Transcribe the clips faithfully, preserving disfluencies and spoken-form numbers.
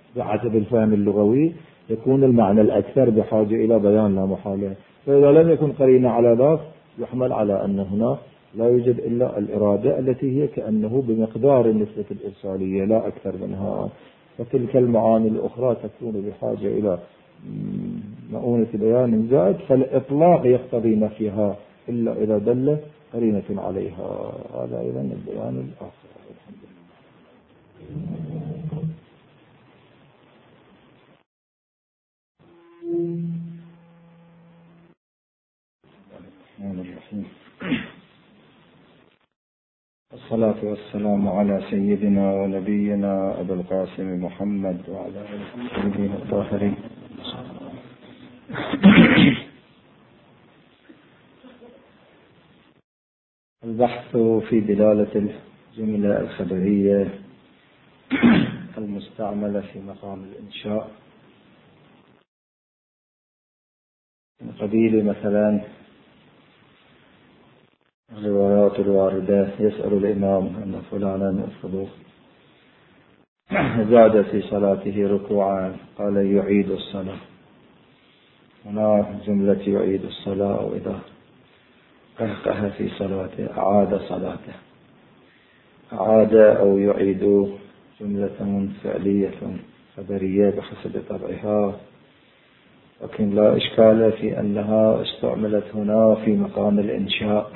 بحسب الفهم اللغوي يكون المعنى الأكثر بحاجة إلى بيان لا محالة. فإذا لم يكن قرينة على ذاك يحمل على أن هنا لا يوجد إلا الإرادة التي هي كأنه بمقدار النسبة الإرسالية لا أكثر منها، فتلك المعاني الأخرى تكون بحاجة إلى مؤونة بيان زائد، فالإطلاق يقتضي نفيها إلا إذا دل قرينة عليها. هذا أيضا البيان الآخر. الحمد لله. الصلاة والسلام على سيدنا ونبينا أبي القاسم محمد وعلى آله الطاهرين. البحث في دلالة الجملة الخبرية المستعملة في مقام الإنشاء من قبيل مثلا الروايات الواردة: يسأل الإمام أن فلانا الصدوق زاد في صلاته ركوعا قال يعيد الصلاة. هنا جملة يعيد الصلاة، أو إذا قهقه في صلاته أعاد صلاته. أعاد أو يعيد جملة فعلية خبرية بحسب طبعها، لكن لا إشكال في أنها استعملت هنا في مقام الإنشاء،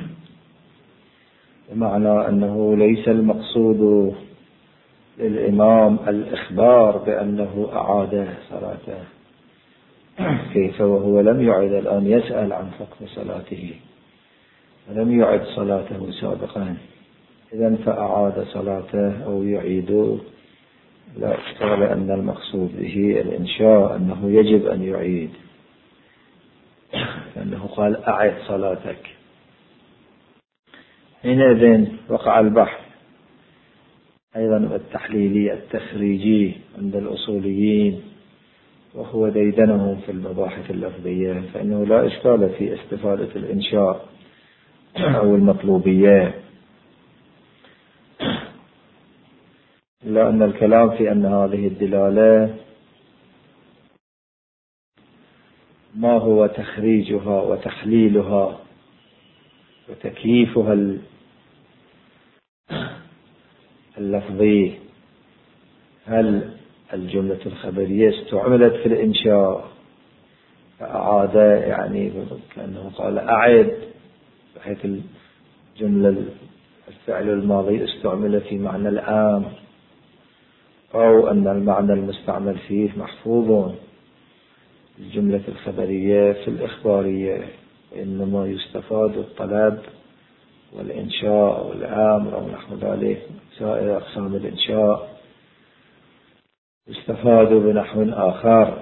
بمعنى أنه ليس المقصود للإمام الإخبار بأنه أعاد صلاته، كيف وهو لم يعد الآن يسأل عن حكم صلاته ولم يعد صلاته سابقا. إذن فأعاد صلاته أو يعيد لا إشكال أن المقصود به الإنشاء، أنه يجب أن يعيد، لأنه قال أعد صلاتك. حينئذ وقع البحث أيضا التحليلي التخريجي عند الأصوليين، وهو ديدنهم في المباحث اللفظية، فإنه لا إشكال في استفادة الإنشاء أو المطلوبية، إلا أن الكلام في أن هذه الدلالة ما هو تخريجها وتحليلها وتكييفها اللفظي. هل الجملة الخبرية استعملت في الإنشاء فأعاد، يعني كأنه قال أعد، بحيث الجملة الفعل الماضي استعمل في معنى العام، أو أن المعنى المستعمل فيه محفوظ الجملة الخبرية في الإخبارية، وإنما يستفاد الطلب والإنشاء والأمر أو نحو ذلك. سائر أقسام الإنشاء يستفاد بنحو آخر.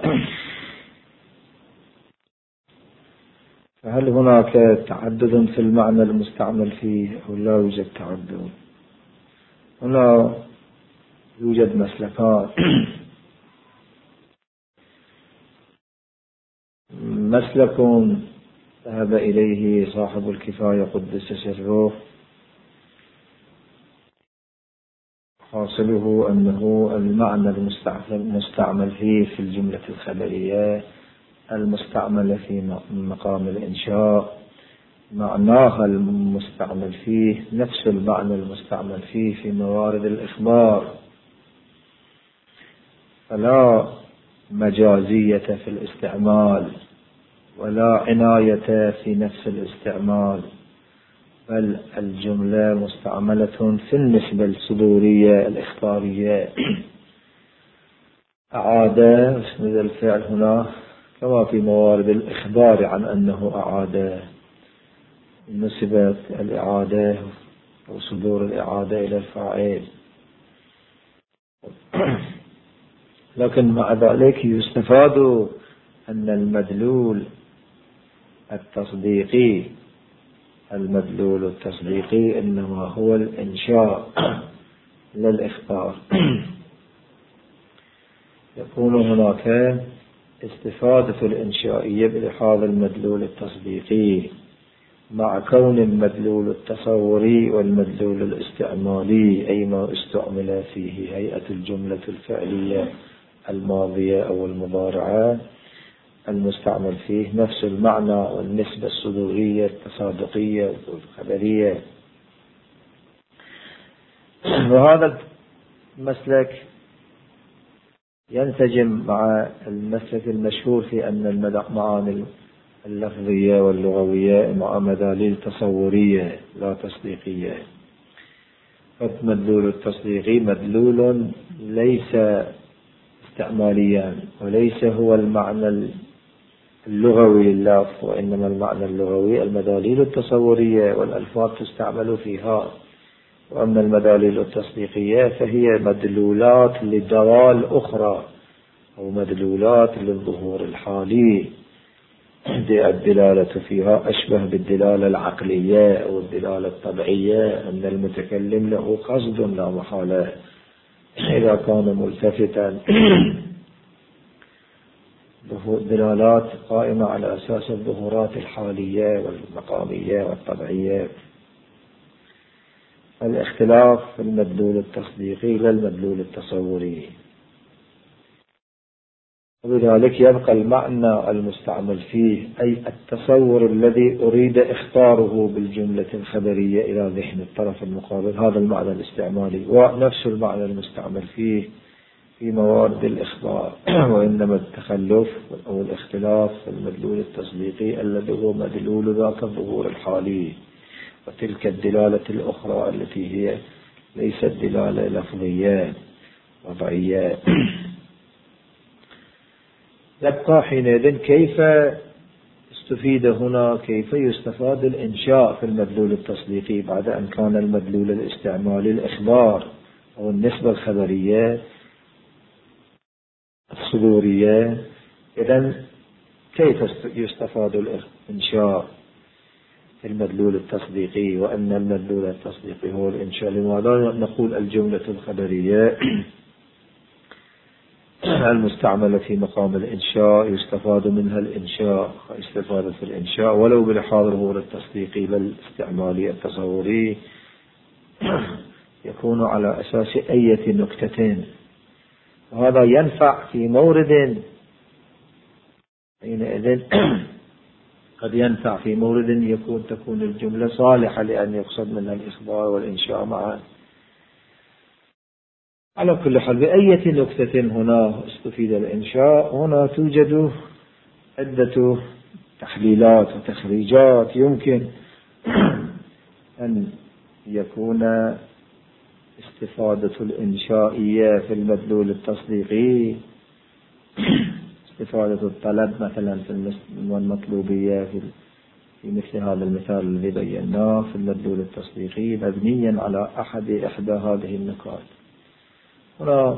فهل هناك تعدد في المعنى المستعمل فيه أو لا يوجد تعدد؟ هنا يوجد مسلكان. مسلك ذهب إليه صاحب الكفاية قدس سره، حاصله أنه المعنى المستعمل فيه في الجملة الخبرية المستعمل في مقام الإنشاء معناها المستعمل فيه نفس المعنى المستعمل فيه في موارد الإخبار، فلا مجازية في الاستعمال ولا عناية في نفس الاستعمال، بل الجملة مستعملة في النسبة الصدورية الإخبارية. أعاد اسم الفعل هنا كما في موارد الإخبار عن أنه أعاد، نسبة الإعادة وصدور الإعادة إلى الفاعل. لكن مع ذلك يستفاد أن المدلول التصديقي المدلول التصديقي إنما هو الإنشاء للإخبار. يكون هناك استفادة الإنشائية بلحاظ المدلول التصديقي، مع كون المدلول التصوري والمدلول الاستعمالي أي ما استعمل فيه هيئة الجملة الفعلية الماضية أو المضارعة المستعمل فيه نفس المعنى والنسبة الصدورية التصادقية والخبرية. وهذا المسلك ينسجم مع المسلك المشهور في أن المعاني اللفظية واللغوية مع مداليل تصورية لا تصديقية. فالمدلول التصديقي مدلول ليس استعماليا وليس هو المعنى اللغوي لللفظ، وإنما المعنى اللغوي المداليل التصورية والألفاظ تستعمل فيها. وأما المداليل التصديقية فهي مدلولات لدلال أخرى أو مدلولات للظهور الحالي، الدلالة فيها أشبه بالدلالة العقلية أو الدلالة الطبيعية، أن المتكلم له قصد لا محالة إذا كان ملتفتا. دلالات قائمة على أساس الظهورات الحالية والمقامية والطبيعية. الاختلاف في المدلول التصديقي لا المدلول التصوري، وبذلك يبقى المعنى المستعمل فيه أي التصور الذي أريد اختاره بالجملة الخبرية إلى ذهن الطرف المقابل، هذا المعنى الاستعمالي، ونفس المعنى المستعمل فيه في موارد الإخبار. وإنما التخلف أو الاختلاف في المدلول التصديقي الذي هو مدلول ذاك الظهور الحالي، وتلك الدلالة الأخرى التي هي ليست دلالة لفظية وضعية. يبقى حينئذ كيف استفيد هنا، كيف يستفاد الإنشاء في المدلول التصديقي بعد أن كان المدلول الاستعمالي الإخبار أو النسبة الخبرية الصدورية. إذن كيف يستفاد الإنشاء في المدلول التصديقي، وأن المدلول التصديقي هو الإنشاء؟ لماذا نقول الجملة الخبرية المستعملة في مقام الإنشاء يستفاد منها الإنشاء، استفادة في الإنشاء ولو بلحاظ الظهور التصديقي بل الاستعمالي التصوري يكون على أساس أية نكتتين. وهذا ينفع في مورد حينئذ قد ينفع في مورد يكون تكون الجملة صالحة لأن يقصد منها الإخبار والإنشاء معا. على كل حال بأية نكتة هنا استفيد الإنشاء، هنا توجد عدة تحليلات وتخريجات يمكن أن يكون استفادة الإنشائية في المدلول التصديقي استفادة الطلب مثلا في المطلوبية في مثل هذا المثال الذي بيناه في المدلول التصديقي مبنيا على أحد إحدى هذه النكات. هنا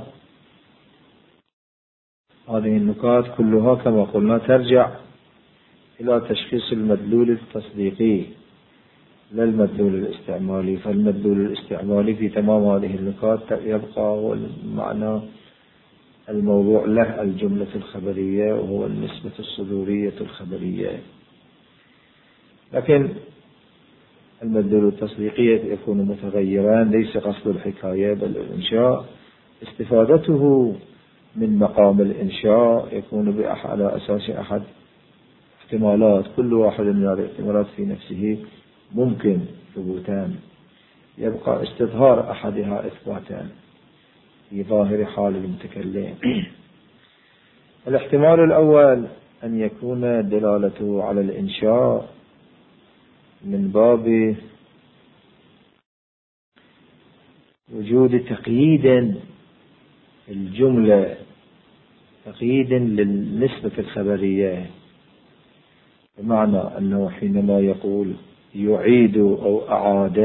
هذه النكات كلها كما قلنا ترجع إلى تشخيص المدلول التصديقي لا المدلول الاستعمالي. فالمدلول الاستعمالي في تمام هذه النكات يبقى هو المعنى الموضوع له الجملة الخبرية وهو النسبة الصدورية الخبرية. لكن المدلول التصديقي يكون متغيرا، ليس قصد الحكاية بل الإنشاء. استفادته من مقام الإنشاء يكون على أساس أحد احتمالات، كل واحد من هذه الاحتمالات في نفسه ممكن ثبوتان، يبقى استظهار أحدها إثباتان في ظاهر حال المتكلم. الاحتمال الأول أن يكون دلالته على الإنشاء من باب وجود تقييد الجملة، تقييد للنسبة الخبرية، بمعنى أنه حينما يقول يعيد أو أعاد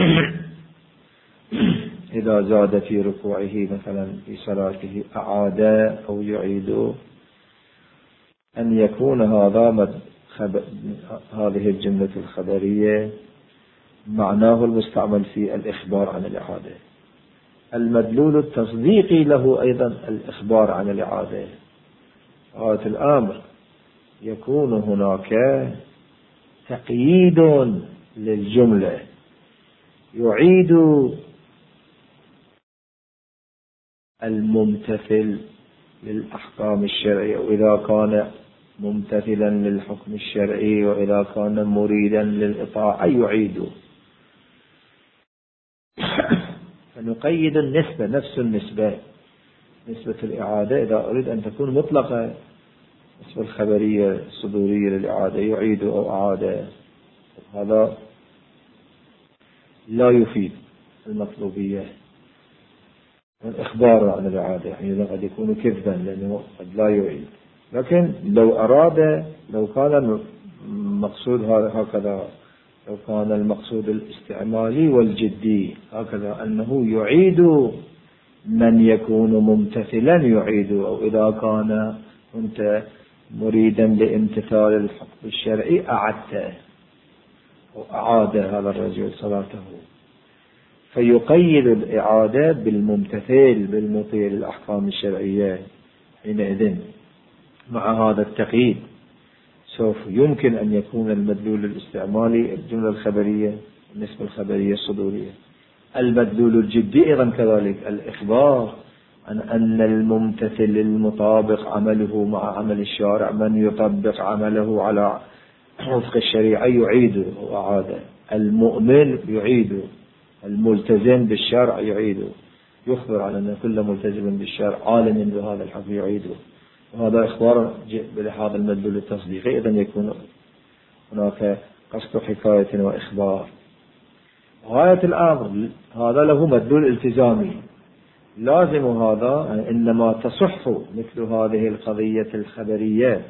إذا زاد في ركوعه مثلا في صلاته أعاد أو يعيد، أن يكون هذا هذه الجملة الخبرية معناه المستعمل في الإخبار عن الإعادة. المدلول التصديقي له أيضا الإخبار عن الإعادة. غاية الأمر يكون هناك تقييد للجملة، يعيد الممتثل للأحكام الشرعية، وإذا كان ممتثلا للحكم الشرعي وإذا كان مريدا للإطاعة يعيد. فنقيد النسبة، نفس النسبة، نسبة الإعادة إذا أريد أن تكون مطلقة، نسبة الخبرية الصدورية للإعادة يعيد أو أعاد، هذا لا يفيد المطلوبية. الإخبار عن الإعادة يعني قد يكون كذبا لأنه قد لا يعيد. لكن لو أراد، لو كان مقصود هكذا، لو كان المقصود الاستعمالي والجدي هكذا أنه يعيد من يكون ممتثلا يعيد، أو إذا كان أنت مريدا لامتثال الحكم الشرعي أعدته أو أعاد هذا الرجل صلاته. فيقيد الإعادة بالممتثل بالمطيع للأحكام الشرعية. حينئذ مع هذا التقييد سوف يمكن أن يكون المدلول الاستعمالي الجملة الخبرية النسبة الخبرية الصدورية. المدلول الجدي أيضا كذلك الإخبار عن أن الممتثل المطابق عمله مع عمل الشارع، من يطبق عمله على وفق الشريعة يعيد وأعاد. المؤمن يعيد، الملتزم بالشرع يعيد، يخبر عن أن كل ملتزم بالشرع عالم بهذا الحق يعيد. وهذا إخبار بلحاظ المدلول التصديقي. إذن يكون هناك قصد حكاية وإخبار. غاية الأمر هذا له مدلول التزامي لازم، هذا إنما تصح مثل هذه القضية الخبرية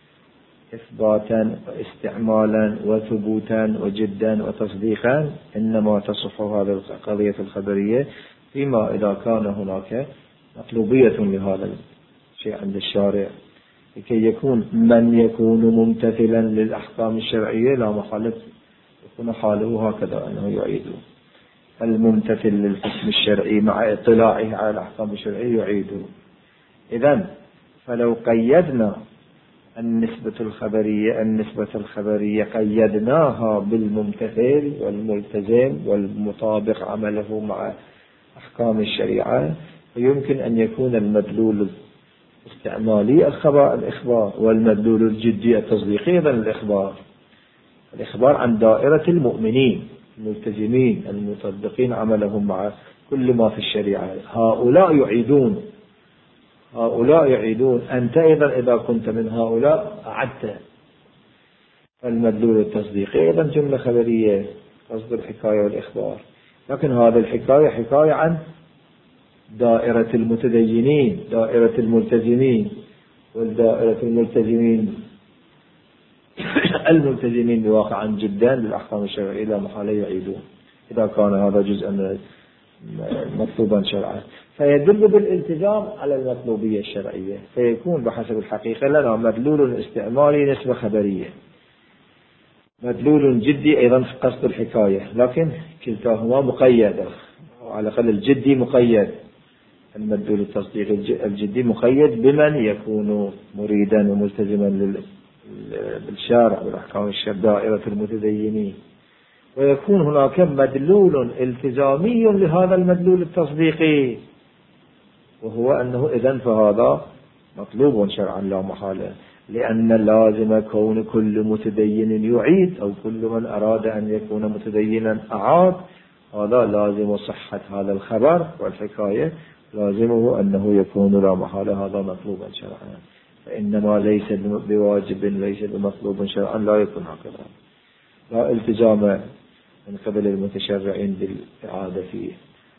إثباتا واستعمالا وثبوتا وجدا وتصديقا، إنما تصح هذه القضية الخبرية فيما إذا كان هناك مطلوبية لهذا الشيء عند الشارع، لكي يكون من يكون ممتثلا للأحكام الشرعية لا محالة يكون حاله هكذا أنه يعيد. الممتثل للحكم الشرعي مع اطلاعه على الأحكام الشرعية يعيد. إذن فلو قيدنا النسبة الخبرية النسبة الخبرية قيدناها بالممتثل والملتزم والمطابق عمله مع أحكام الشريعة، فيمكن أن يكون المدلول الاستعمالي الإخبار، والمدلول الجدي التصديقي الإخبار. الإخبار عن دائرة المؤمنين الملتزمين المطبقين عملهم مع كل ما في الشريعة، هؤلاء يعيدون، هؤلاء يعيدون، أنت أيضا إذا كنت من هؤلاء أعدت. المدلول التصديقي أيضا جملة خبرية قصد الحكاية والإخبار، لكن هذا الحكاية حكاية عن دائرة المتدينين، دائرة الملتزمين، والدائرة الملتزمين الملتزمين بواقعا جدا بالأحكام الشرعية لا محالة يعيدون إذا كان هذا جزءا مطلوبا شرعا. فيدل بالالتزام على المطلوبية الشرعية، فيكون بحسب الحقيقة لنا مدلول استعمالي نسبة خبرية، مدلول جدي أيضا قصد الحكاية، لكن كلتاهما مقيدة، وعلى الأقل الجدي مقيد. المدلول التصديقي الجدي مقيد بمن يكون مريدا وملتزما بالشارع والأحكام الشرعية دائرة المتدينين، ويكون هناك مدلول التزامي لهذا المدلول التصديقي، وهو أنه إذن فهذا مطلوب شرعا لا محالة، لأن لازم كون كل متدين يعيد أو كل من أراد أن يكون متدينا أعاد، هذا لازم صحة هذا الخبر والحكاية لازمه أنه يكون لا محالة هذا مطلوبا شرعا. فإنما ليس بواجب ليس بمطلوب شرعا لا يكون هكذا، لا التزام من قبل المتشرعين بالإعادة فيه.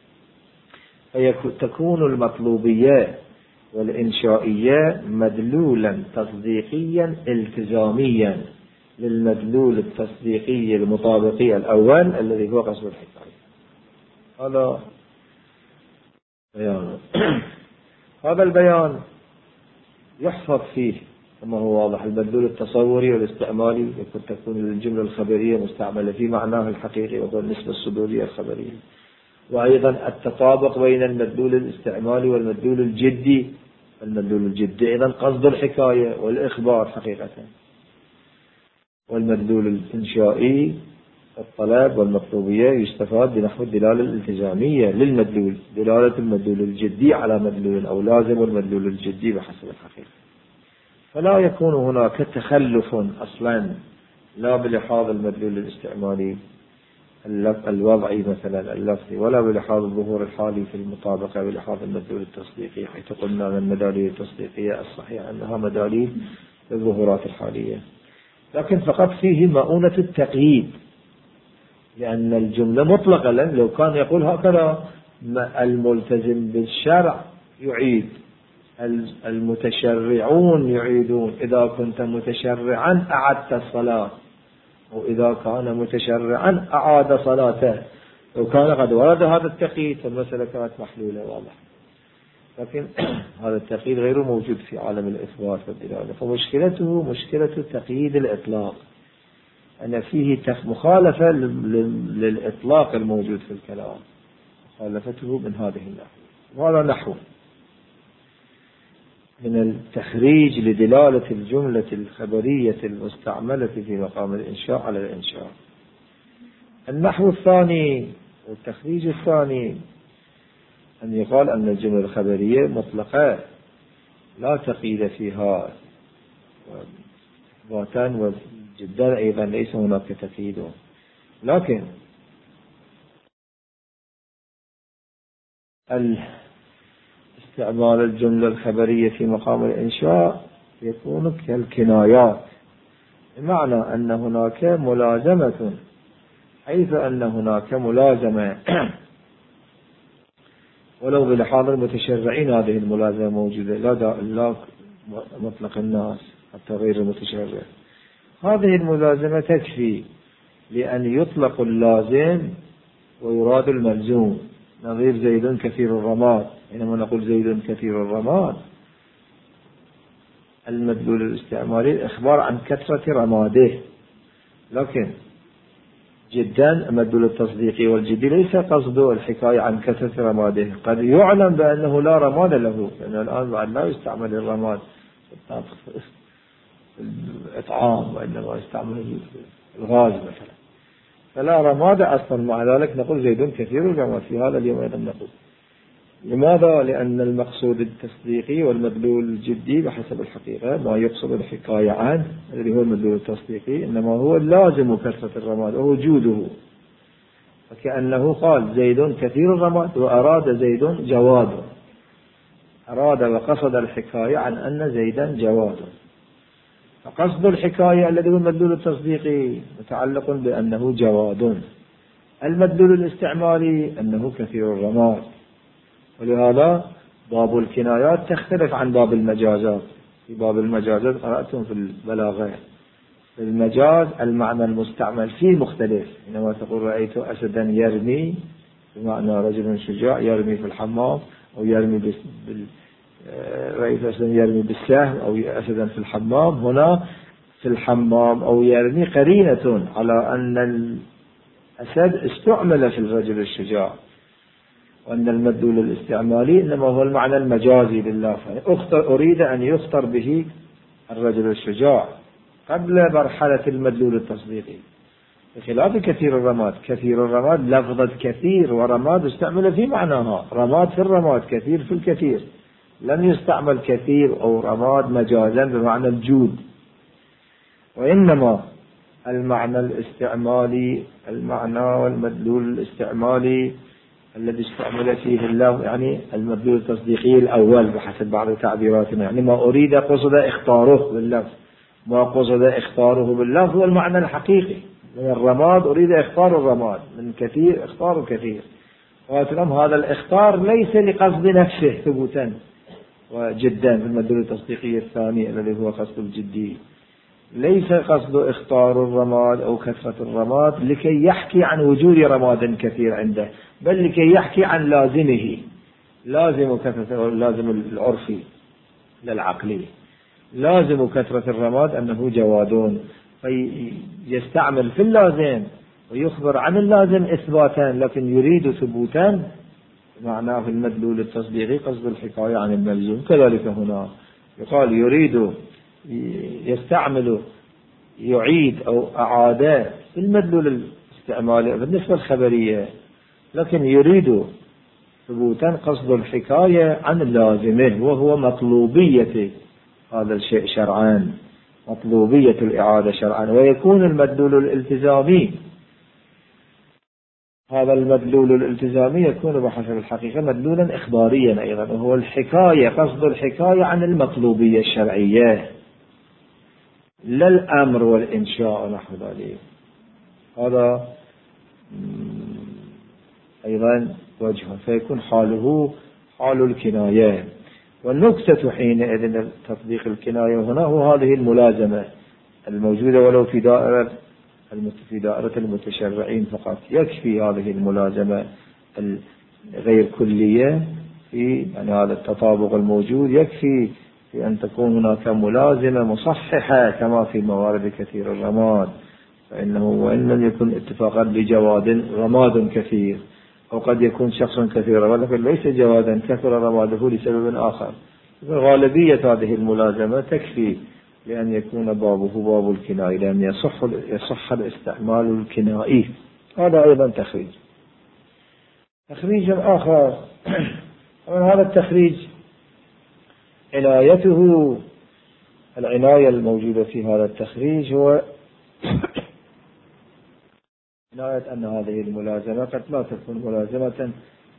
فتكون المطلوبية والإنشائية مدلولا تصديقيا التزاميا للمدلول التصديقي المطابقي الأول الذي هو قصد الحكاية. هذا بيان. هذا البيان يحفظ فيه كما هو واضح المدلول التصوري والاستعمالي، يكون تكون الجملة الخبرية مستعملة في معناه الحقيقي وهو النسبة الصدورية الخبرية، وأيضا التطابق بين المدلول الاستعمالي والمدلول الجدي. المدلول الجدي أيضا قصد الحكاية والإخبار حقيقة، والمدلول الإنشائي الطلب والمطلوبية يستفاد بنحو الدلالة الالتزامية للمدلول، دلالة المدلول الجدي على مدلول أو لازم والمدلول الجدي بحسب الحقيقة. فلا يكون هناك تخلف أصلا لا بلحاظ المدلول الاستعمالي الوضعي مثلا اللفظي، ولا بلحاظ الظهور الحالي في المطابقة بلحاظ المدلول التصديقي، حيث قلنا من المداليل التصديقية الصحيح أنها مداليل للظهورات الحالية، لكن فقط فيه مؤونة التقييد، لأن الجملة مطلقة. لو كان يقول هكذا الملتزم بالشرع يعيد، المتشرعون يعيدون، إذا كنت متشرعا أعدت الصلاة، وإذا كان متشرعا أعاد صلاته. لو كان قد ورد هذا التقييد فالمسألة كانت محلولة واضح، لكن هذا التقييد غير موجود في عالم الإثبات والدلالة. فمشكلته مشكلة تقييد الإطلاق، أن فيه مخالفة للإطلاق الموجود في الكلام، مخالفته من هذه النحو. وهذا نحو من التخريج لدلالة الجملة الخبرية المستعملة في مقام الإنشاء على الإنشاء. النحو الثاني والتخريج الثاني أن يقال أن الجملة الخبرية مطلقة لا تقييد فيها، ذاتان وجدا أيضا ليس هناك تقييد، لكن استعمال الجملة الخبرية في مقام الإنشاء يكون كالكنايات، بمعنى أن هناك ملازمة، حيث أن هناك ملازمة ولو بلحاظ المتشرعين هذه الملازمة موجودة، لا لا مطلق الناس حتى غير المتشرع. هذه الملازمة تكفي لأن يطلق اللازم ويراد الملزوم، نظير زيد كثير الرماد. حينما نقول زيد كثير الرماد، المدلول الاستعمالي الإخبار عن كثرة رماده، لكن جدا المدلول التصديقي والجدي ليس قصده الحكاية عن كثرة رماده. قد يعلم بأنه لا رماد له، لأن الآن بعد لا يستعمل الرماد في الإطعام، وإنما يستعمل الغاز مثلا، فلا رماد أصلا. مع ذلك نقول زيد كثير الرماد في هذا اليوم أيضا نقول. لماذا؟ لأن المقصود التصديقي والمدلول الجدي بحسب الحقيقة ما يقصد الحكاية عنه الذي هو المدلول التصديقي، إنما هو اللازم كثرة الرماد ووجوده. فكأنه قال زيد كثير الرماد وأراد زيد جواد، أراد وقصد الحكاية عن أن زيدا جواد. فقصد الحكاية الذي هو المدلول التصديقي متعلق بأنه جواد، المدلول الاستعمالي أنه كثير الرماد. ولهذا باب الكنايات تختلف عن باب المجازات. في باب المجازات قرأتم في البلاغة، في المجاز المعنى المستعمل فيه مختلف. إنما تقول رأيت أسدا يرمي بمعنى رجل شجاع يرمي في الحمام، أو يرمي بال... رأيت أسدا يرمي بالسهم، أو أسدا في الحمام. هنا في الحمام أو يرمي قرينة على أن الأسد استعمل في الرجل الشجاع، وأن المدلول الاستعمالي إنما هو المعنى المجازي لله، أريد أن يخطر به الرجل الشجاع قبل مرحلة المدلول التصديقي، بخلاف كثير الرماد. كثير الرماد لفظة كثير ورماد استعمل في معناها، رماد في الرماد، كثير في الكثير، لم يستعمل كثير أو رماد مجازا بمعنى الجود. وإنما المعنى الاستعمالي، المعنى والمدلول الاستعمالي الذي استعمل فيه الله، يعني المدلول التصديقي الأول بحسب بعض تعبيراتنا، يعني ما أريد قصد اختاره باللفظ، ما قصد اختاره باللفظ هو المعنى الحقيقي. من الرماد أريد اختار الرماد، من كثير اختار كثير. وأتلم هذا الاختار ليس لقصد نفسه ثبوتا وجدا في المدلول التصديقي الثاني الذي هو قصد الجدي، ليس قصد اختار الرماد أو كثرة الرماد لكي يحكي عن وجود رماد كثير عنده، بل لكي يحكي عن لازمه، لازم كثرة، لازم العرفي للعقلي، لازم كثرة الرماد أنه جوادون، فيستعمل في اللازم ويخبر عن اللازم إثباتا، لكن يريد ثبوتا معناه في المدلول التصديقي قصد الحكاية عن الملزوم. كذلك هنا يقال يريد يستعمل يعيد أو أعاد في المدلول الاستعمال بالنسبة الخبرية، لكن يريد ثبوتا قصد الحكاية عن اللازمه وهو مطلوبية هذا الشيء شرعا، مطلوبية الإعادة شرعا. ويكون المدلول الالتزامي، هذا المدلول الالتزامي يكون بحسب الحقيقة مدلولا إخباريا أيضا، وهو الحكاية، قصد الحكاية عن المطلوبية الشرعية لا الأمر والإنشاء نحو ذلك. هذا أيضا وجهه، فيكون حاله حال الكناية. والنكتة حينئذ تطبيق الكناية هنا هو هذه الملازمة الموجودة ولو في دائرة في دائرة المتشرعين فقط. يكفي هذه الملازمة غير كلية في يعني هذا التطابق الموجود، يكفي في أن تكون هناك ملازمة مصححة كما في موارد كثير الرماد، فإنه وإن لم يكن اتفاقا لجواد رماد كثير، أو قد يكون شخص كثير ولكن ليس جوادا كثر رماده لسبب آخر، غالبية هذه الملازمة تكفي لأن يكون بابه باب الكنائي، لأن يصح يصح الاستعمال الكنائي. هذا أيضا تخريج. تخريج آخر من هذا التخريج عنايته، العناية الموجودة في هذا التخريج هو عناية أن هذه الملازمة قد لا تكون ملازمة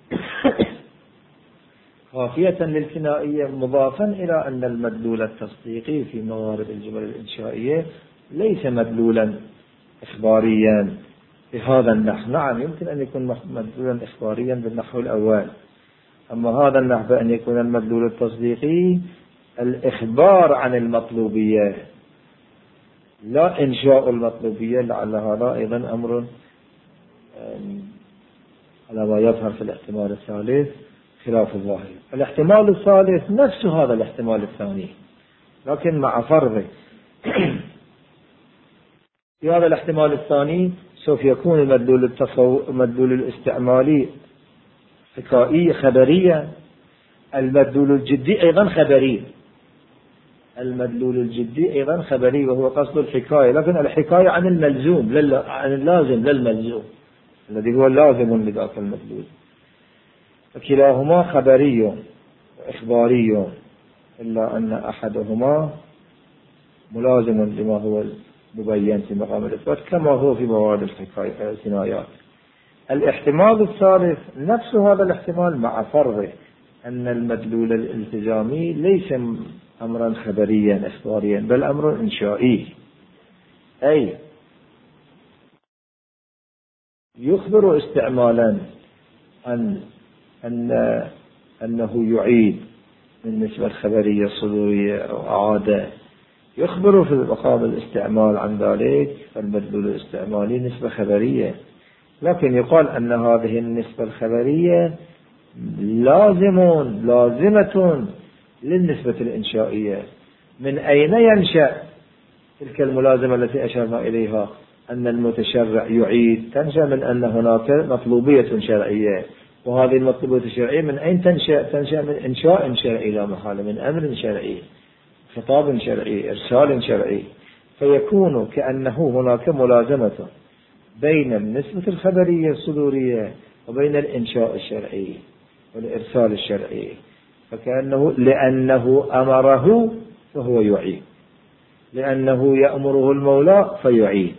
خافية للكنائية، مضافا إلى أن المدلول التصديقي في موارد الجمل الإنشائية ليس مدلولا إخباريا بهذا النحو. نعم يمكن أن يكون مدلولا إخباريا بالنحو الأول، أما هذا النحو أن يكون المدلول التصديقي الإخبار عن المطلوبية لا إنشاء المطلوبية. لعل هذا أيضا أمر على ما يظهر في الاحتمال الثالث خلاف الظاهر. الاحتمال الثالث نفس هذا الاحتمال الثاني لكن مع فرض في هذا الاحتمال الثاني سوف يكون المدلول التصو... المدلول الاستعمالي حكائي خبريا، المدلول الجدي أيضا خبري، المدلول الجدي أيضا خبري وهو قصد الحكاية، لكن الحكاية عن الملزوم لل... عن اللازم للملزوم الذي هو لازم لذاك المدلول. فكلاهما خبري وإخباري، إلا أن أحدهما ملازم لما هو مبين في مقام الإثبات كما هو في موارد الحكاية الكنايات. الاحتمال الثالث نفس هذا الاحتمال مع فرض أن المدلول الالتزامي ليس أمرا خبريا إخباريا بل أمر إنشائي، أي يخبر استعمالا أن أن أنه يعيد بالنسبة الخبرية الصدورية أو أعادة، يخبر في مقام الاستعمال عن ذلك، فالمدلول الاستعمالي نسبة خبرية، لكن يقال أن هذه النسبة الخبرية لازم لازمة للنسبة الإنشائية. من أين ينشأ تلك الملازمة التي أشرنا إليها أن المتشرع يعيد؟ تنشأ من أن هناك مطلوبية شرعية، وهذه المطلوبية الشرعية من أين تنشأ؟ تنشأ من إنشاء شرعي لا محالة، من أمر شرعي، خطاب شرعي، إرسال شرعي، فيكون كأنه هناك ملازمة بين النسبة الخبرية الصدورية وبين الإنشاء الشرعي والإرسال الشرعي، فكأنه لأنه أمره فهو يعيد، لأنه يأمره المولى فيعيد.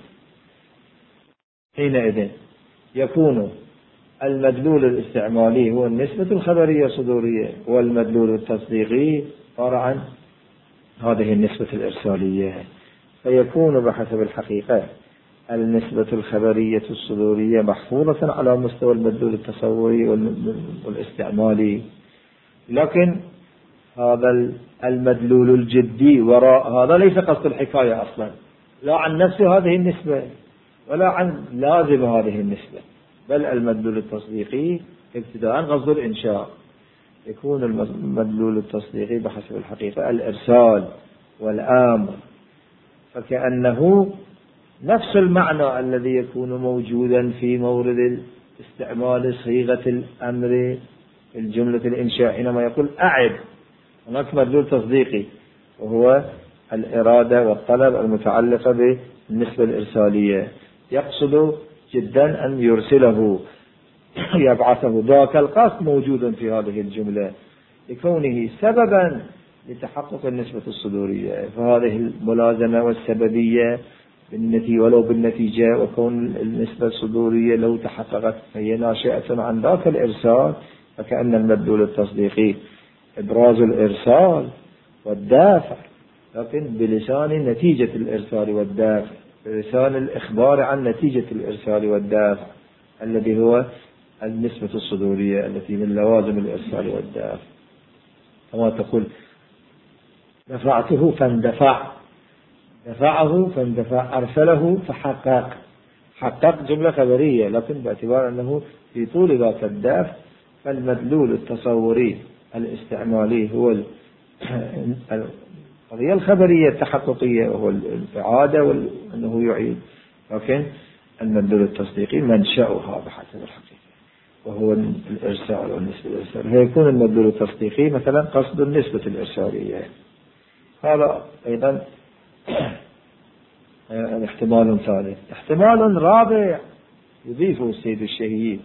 حينئذ يكون المدلول الاستعمالي هو النسبة الخبرية الصدورية، والمدلول التصديقي فرعا هذه النسبة الإرسالية، فيكون بحسب الحقيقة النسبة الخبرية الصدورية محفوظة على مستوى المدلول التصوري والاستعمالي، لكن هذا المدلول الجدي وراء هذا ليس قصد الحكاية أصلا، لا عن نفس هذه النسبة ولا عن لازم هذه النسبة، بل المدلول التصديقي ابتداء قصد الإنشاء. يكون المدلول التصديقي بحسب الحقيقة الإرسال والأمر، فكأنه نفس المعنى الذي يكون موجودا في مورد استعمال صيغة الأمر في الجملة الإنشاء حينما يقول أعد، هناك مدلول تصديقي وهو الإرادة والطلب المتعلقة بالنسبة الإرسالية، يقصد جدا أن يرسله يبعثه. ذاك القصد موجود في هذه الجملة لكونه سببا لتحقق النسبة الصدورية، فهذه الملازمة والسببية بالنتيجة ولو بالنتيجة، وكون النسبة الصدورية لو تحققت فهي ناشئة عن ذاك الإرسال، فكأن المدلول التصديقي إبراز الإرسال والدافع، لكن بلسان نتيجة الإرسال والدافع، بلسان الإخبار عن نتيجة الإرسال والدافع الذي هو النسبة الصدورية التي من لوازم الإرسال والدافع. كما تقول دفعته فاندفع، دفعه فاندفع، أرسله فحقق. حقق جملة خبرية، لكن باعتبار أنه في طول ذاك الدافع فالمدلول التصوري الاستعمالي هو القضية الخبرية التحققية وهو الإعادة وأنه يعيد، لكن المدلول التصديقي منشأها بحسب الحقيقة وهو الإرسال والنسبة الإرسال، فيكون المدلول التصديقي مثلا قصد النسبة الإرسالية. هذا أيضا احتمال ثالث. احتمال رابع يضيفه السيد الشهيد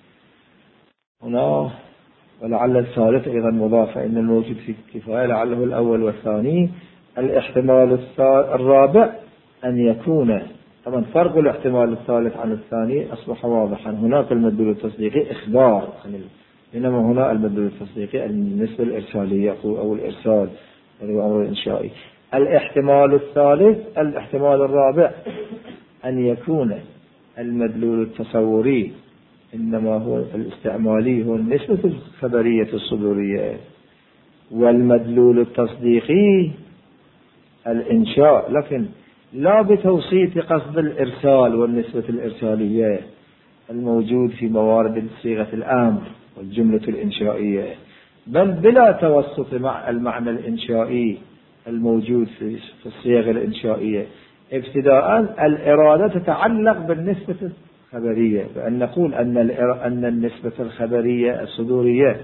هنا، ولعل الثالث أيضا مضاف، إن الموجود في الكفاية لعله الأول والثاني. الاحتمال الرابع أن يكون، طبعا فرق الاحتمال الثالث عن الثاني أصبح واضحا. هناك المدلول التصديقي إخبار، بينما هنا المدلول التصديقي النسبة الإرسالية أو الإرسال الذي هو أمر إنشائي. الاحتمال الثالث الاحتمال الرابع أن يكون المدلول التصوري إنما هو الاستعمالي هو النسبة الخبرية الصدورية، والمدلول التصديقي الإنشاء، لكن لا بتوسيط قصد الإرسال والنسبة الإرسالية الموجود في موارد صيغة الأمر والجملة الإنشائية، بل بلا توسط مع المعنى الإنشائي الموجود في الصيغ الإنشائية. ابتداء الإرادة تتعلق بالنسبة الخبرية، بأن نقول أن أن النسبة الخبرية الصدورية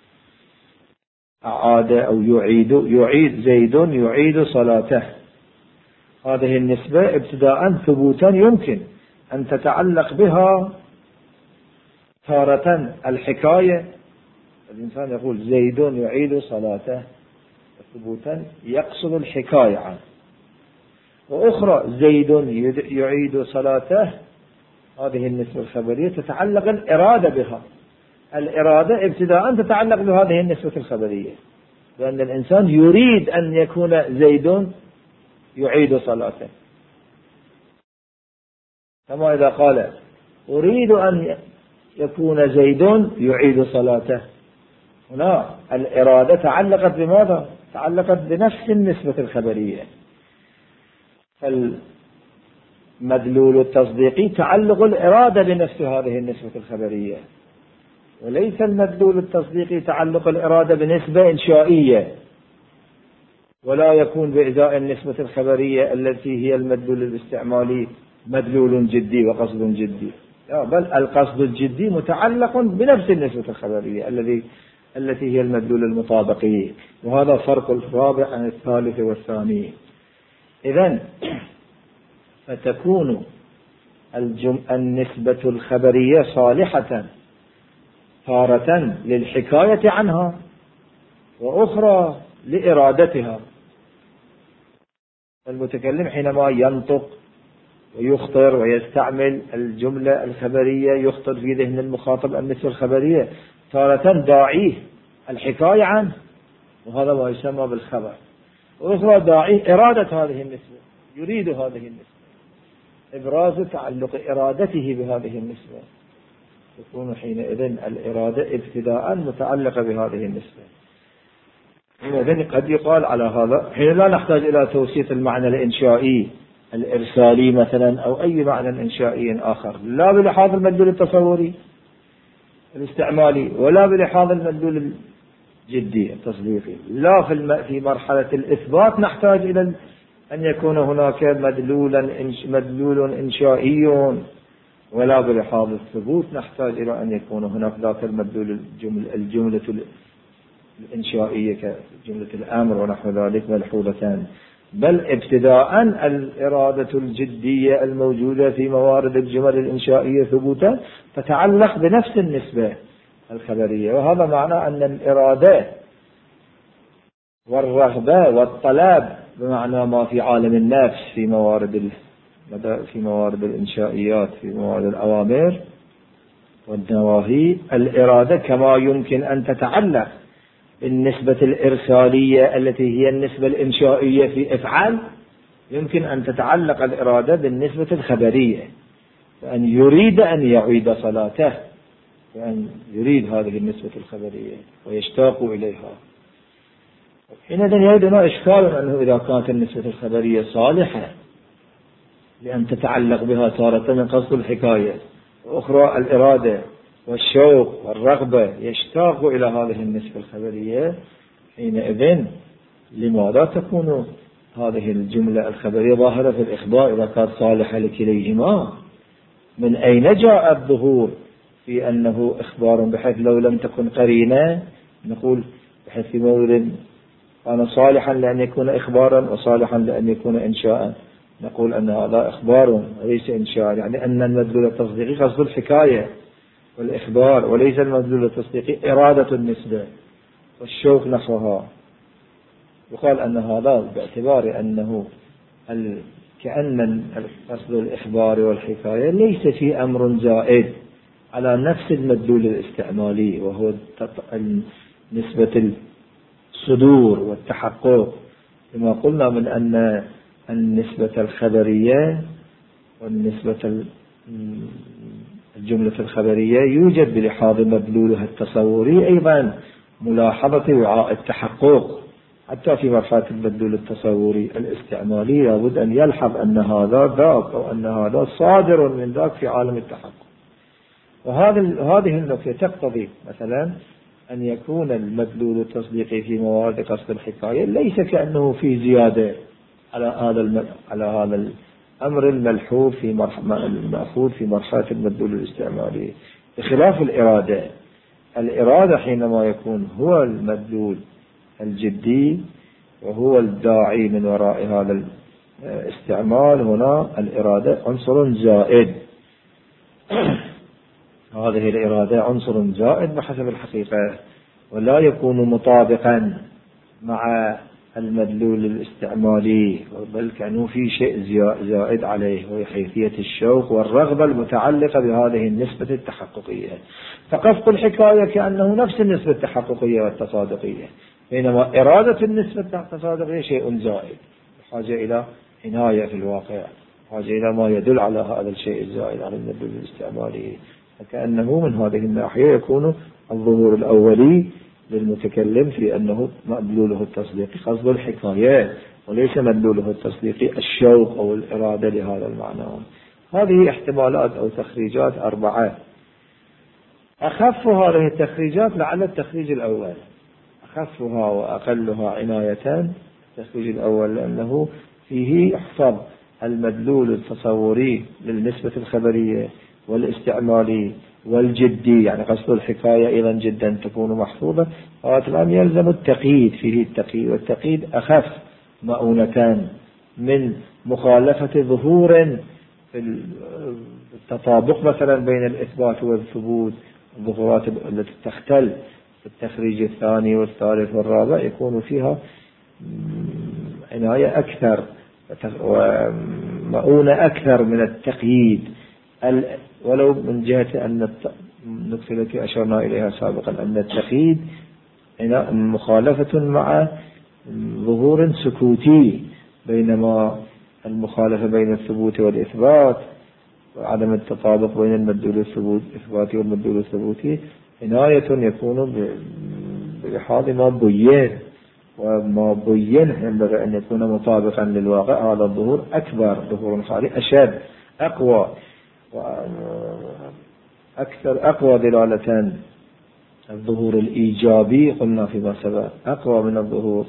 أعاد أو يعيد يعيد زيد يعيد صلاته، هذه النسبة ابتداء ثبوتا يمكن أن تتعلق بها تارة الحكاية، الإنسان يقول زيد يعيد صلاته ثبوتا يقصد الحكاية عنه، وأخرى زيد يعيد صلاته هذه النسبة الخبرية تتعلق الإرادة بها، الإرادة ابتداء تتعلق بهذه النسبة الخبرية، لأن الإنسان يريد أن يكون زيد يعيد صلاته، كما إذا قال أريد أن يكون زيد يعيد صلاته، هنا الإرادة تعلقت بماذا؟ تعلقت بنفس النسبة الخبرية. فالمدلول التصديقي تعلق الإرادة بنفس هذه النسبة الخبرية، وليس المدلول التصديقي تعلق الإرادة بنسبة إنشائية، ولا يكون بإزاء النسبة الخبرية التي هي المدلول الاستعمالي مدلول جدي وقصد جدي، بل القصد الجدي متعلق بنفس النسبة الخبرية الذي التي هي المدلول المطابقي، وهذا فرق الرابع عن الثالث والثاني. إذن فتكون النسبة الخبرية صالحة تارة للحكاية عنها وأخرى لإرادتها. المتكلم حينما ينطق ويخطر ويستعمل الجملة الخبرية يخطر في ذهن المخاطب النسبة الخبرية تارة داعيه الحكاية عنه، وهذا ما يسمى بالخبر، وأخرى داعيه إرادة هذه النسبة، يريد هذه النسبة، إبراز تعلق إرادته بهذه النسبة، تكون حينئذ الإرادة ابتداء متعلقة بهذه النسبة. حينئذ قد يقال على هذا حين لا نحتاج إلى توسيط المعنى الإنشائي الإرسالي مثلا أو أي معنى إنشائي آخر، لا بلحاظ المدلول التصوري الاستعمالي ولا بلحاظ المدلول الجدي التصديقي، لا في في مرحلة الإثبات نحتاج إلى أن يكون هناك مدلولا مدلول إنشائي، ولا بلحاظ الثبوت نحتاج إلى أن يكون هناك ذاك المدلول الجملة, الجملة الإنشائية كجملة الأمر ونحو ذلك ملحوظتان. بل ابتداء الإرادة الجدية الموجودة في موارد الجمل الإنشائية ثبوتا تتعلق بنفس النسبة الخبرية. وهذا معنى أن الإرادة والرغبة والطلب بمعنى ما في عالم النفس في موارد في موارد الإنشائيات في موارد الأوامر والنواهي، الإرادة كما يمكن أن تتعلق بالنسبة الإرسالية التي هي النسبة الإنشائية في افعل، يمكن أن تتعلق الإرادة بالنسبة الخبرية، فأن يريد أن يعيد صلاته، فأن يريد هذه النسبة الخبرية ويشتاق إليها. حينئذ يجدنا إشكال أنه إذا كانت النسبة الخبرية صالحة لأن تتعلق بها تارة من قصد الحكاية، وأخرى الإرادة والشوق والرغبة يشتاق إلى هذه النسبة الخبرية، حينئذ لماذا تكون هذه الجملة الخبرية ظاهرة في الإخبار إذا كانت صالحة لكليهما؟ من أين جاء الظهور في أنه إخبار، بحيث لو لم تكن قرينة نقول بحيث في مورد كان صالحا لأن يكون إخبارا وصالحا لأن يكون إنشاء، نقول أن هذا إخبار وليس إنشاء، يعني أن المدلول التصديقي قصد الحكاية والإخبار، وليس المدلول التصديقي إرادة النسبة والشوق نحوها. يقال أن هذا باعتبار أنه كأن قصد الإخبار والحكاية ليس في أمر زائد على نفس المدلول الاستعمالي، وهو نسبة الصدور والتحقق، كما قلنا من أن النسبة الخبرية والنسبة الجملة الخبرية يوجد بلحاظ مدلولها التصوري أيضا ملاحظة وعاء التحقق، حتى في مرحلة المدلول التصوري الاستعمالي لابد أن يلحظ أن هذا ذاك أو أن هذا صادر من ذاك في عالم التحقق. وهذه النقطة تقتضي مثلا أن يكون المدلول التصديقي في موارد قصد الحكاية ليس كأنه في زيادة على هذا على هذا الأمر الملحوظ في مرحلة المأخوذ في مرحلة المدلول الاستعمالي، بخلاف الإرادة. الإرادة حينما يكون هو المدلول الجدي وهو الداعي من وراء هذا الاستعمال، هنا الإرادة عنصر زائد. هذه الإرادة عنصر زائد بحسب الحقيقة، ولا يكون مطابقا مع المدلول الاستعمالي، بل كانوا في شيء زائد عليه، وهي حيثية الشوق والرغبة المتعلقة بهذه النسبة التحققية. فقصد الحكاية كأنه نفس النسبة التحققية والتصادقية، بينما إرادة النسبة التصادقية شيء زائد بحاجة إلى عناية في الواقع، بحاجة إلى ما يدل على هذا الشيء الزائد على المدلول الاستعمالي. فكأنه من هذه الناحية يكون الظهور الأولي للمتكلم في أنه مدلوله التصديقي قصد الحكاية، وليس مدلوله التصديقي الشوق أو الإرادة لهذا المعنى. هذه احتمالات أو تخريجات أربعة. أخف هذه التخريجات لعل التخريج الأول، أخفها وأقلها عناية التخريج الأول، لأنه فيه يحفظ المدلول التصوري للنسبة الخبرية والاستعمالي والجدي، يعني قصد الحكاية أيضا جدا تكون محفوظة. الآن يلزم التقييد، فيه التقييد، والتقييد أخف مؤونتان من مخالفة ظهور في التطابق مثلا بين الإثبات والثبوت، الظهورات التي تختل في التخريج الثاني والثالث والرابع يكون فيها عناية أكثر ومؤونة أكثر من التقييد، ولو من جهة أن النقطة التي أشرنا إليها سابقا أن التقييد مخالفة مع ظهور سكوتي، بينما المخالفة بين الثبوت والإثبات وعدم التطابق بين المدلول الإثباتي والمدلول الثبوتي عناية يكون بلحاظ ما بين، وما بين ينبغي أن يكون مطابقا للواقع. هذا الظهور أكبر، ظهور خالي أشد أقوى وأكثر، أقوى دلالة الظهور الإيجابي قلنا فيما سبق أقوى من الظهور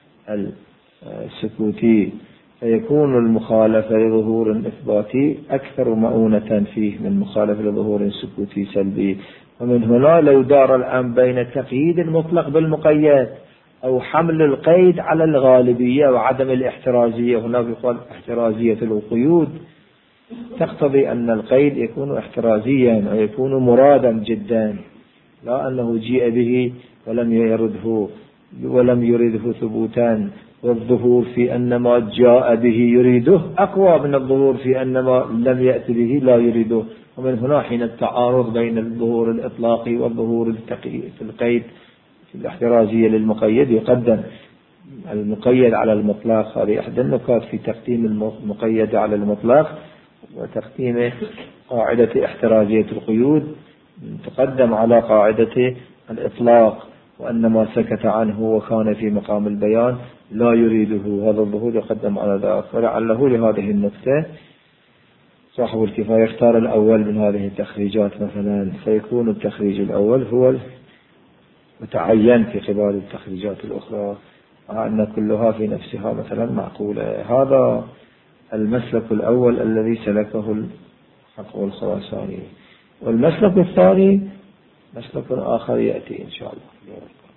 السكوتي، فيكون المخالفة لظهور إثباتي أكثر مؤونة فيه من مخالفة لظهور سكوتي سلبي. ومن هنا لو دار الآن بين التقييد المطلق بالمقيد أو حمل القيد على الغالبية وعدم الاحترازية. هناك يقال احترازية القيود تقتضي أن القيد يكون احترازيا ويكون مرادا جدا، لا أنه جيء به ولم يرده ولم يرده ثبوتا، والظهور في أن ما جاء به يريده أقوى من الظهور في أن ما لم يأت به لا يريده. ومن هنا حين التعارض بين الظهور الإطلاقي والظهور في القيد في الاحترازية للمقيد يقدم المقيد على المطلق. هذه إحدى النكات في تقديم المقيد على المطلق وتقديم قاعدة احترازية القيود تقدم على قاعدة الإطلاق، وأن ما سكت عنه وكان في مقام البيان لا يريده، هذا الظهور يقدم على ذلك. ولعله لهذه النقطة صاحب الكفاية اختار الأول من هذه التخريجات مثلا، فيكون التخريج الأول هو متعين في قبال التخريجات الأخرى، مع أن كلها في نفسها مثلا معقولة. هذا المسلك الأول الذي سلكه الحق والخراساني. والمسلك الثاني مسلك آخر يأتي إن شاء الله.